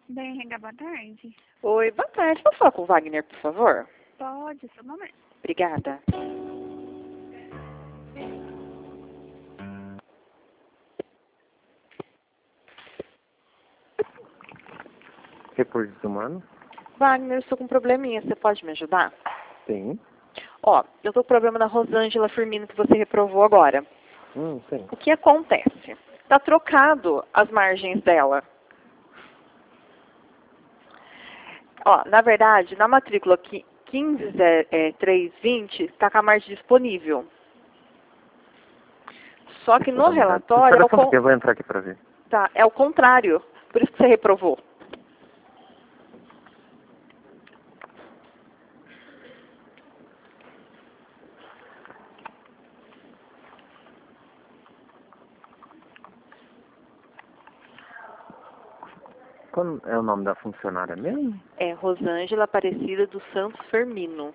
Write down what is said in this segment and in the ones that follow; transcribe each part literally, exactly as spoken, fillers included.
B R H, boa tarde. Oi, boa tarde. Posso falar com o Wagner, por favor? Pode, só um momento. Obrigada. Recursos humanos? Wagner, eu estou com um probleminha. Você pode me ajudar? Sim. Ó, eu estou com problema na Rosângela Firmino que você reprovou agora. Hum, sim. O que acontece? Está trocado as margens dela. Ó, na verdade, na matrícula aqui quinze três vinte está com a margem disponível. Só que no relatório é o, con... Eu vou entrar aqui para ver. tá, é o contrário. Por isso que você reprovou. Qual é o nome da funcionária mesmo? É Rosângela Aparecida dos Santos Firmino.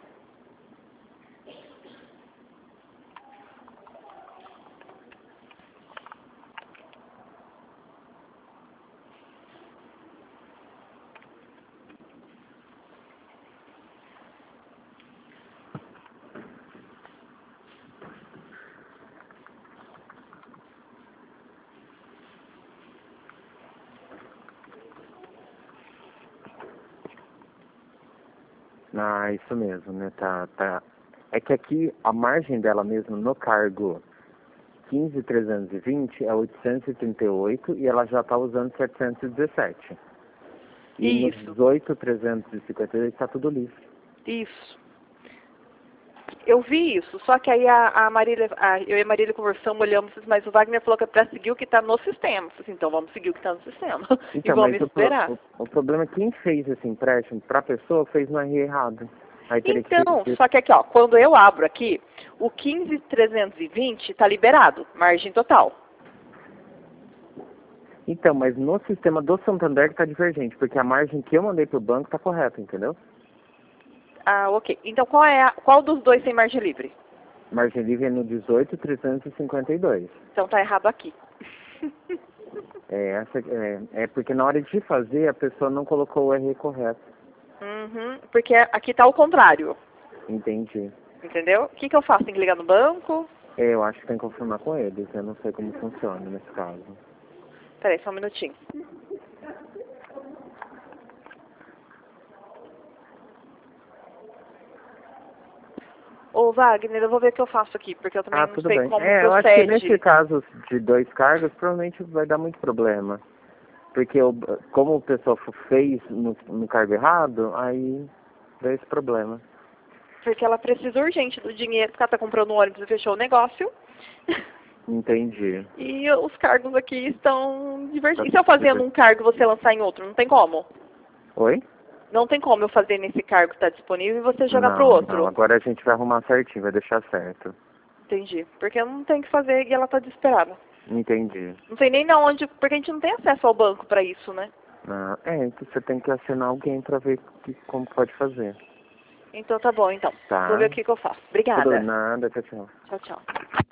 Ah, isso mesmo, né? Tá, tá. É que aqui a margem dela mesmo no cargo quinze trezentos e vinte é oitocentos e trinta e oito e ela já está usando setecentos e dezessete. E Isso. nos dezoito trezentos e cinquenta e oito está tudo livre. Isso. Eu vi isso, só que aí a, a Marília, a, eu e a Marília conversamos, olhamos, mas o Wagner falou que é para seguir o que está no sistema. Eu falei assim, então vamos seguir o que está no sistema. Então, e vamos mas o, esperar. o, o problema é que quem fez esse empréstimo para a pessoa fez no R errado. Aí teria Então, que... só que aqui, ó, quando eu abro aqui, o quinze trezentos e vinte está liberado, margem total. Então, mas no sistema do Santander que está divergente, porque a margem que eu mandei para o banco está correta, entendeu? Ah, ok. Então, qual é a, qual dos dois tem margem livre? Margem livre é no dezoito trezentos e cinquenta e dois. Então tá errado aqui. É, essa, é, é porque na hora de fazer a pessoa não colocou o R correto. Uhum, porque aqui tá o contrário. Entendi. Entendeu? O que, que eu faço? Tem que ligar no banco? É, eu acho que tem que confirmar com eles. Eu não sei como funciona nesse caso. Peraí, só um minutinho. Ô, Wagner, eu vou ver o que eu faço aqui, porque eu também Ah, não tudo sei bem. como É, eu acho que procede. nesse caso de dois cargos, provavelmente vai dar muito problema. Porque eu, como o pessoal fez no, no cargo errado, aí deu esse problema. Porque ela precisa urgente do dinheiro, porque ela tá comprando um ônibus e fechou o negócio. Entendi. E os cargos aqui estão divertidos. E se eu fazendo um cargo e você lançar em outro? Não tem como? Oi? Não tem como eu fazer nesse cargo que está disponível e você jogar pro Não, outro. não, agora a gente vai arrumar certinho, vai deixar certo. Entendi. Porque não tem o que fazer e ela tá desesperada. Entendi. Não sei nem na onde, porque a gente não tem acesso ao banco para isso, né? Ah, é, então você tem que assinar alguém pra ver que, como pode fazer. Então tá bom, então. Tá. Vou ver o que, que eu faço. Obrigada. Tudo nada, tchau, tchau. Tchau, tchau.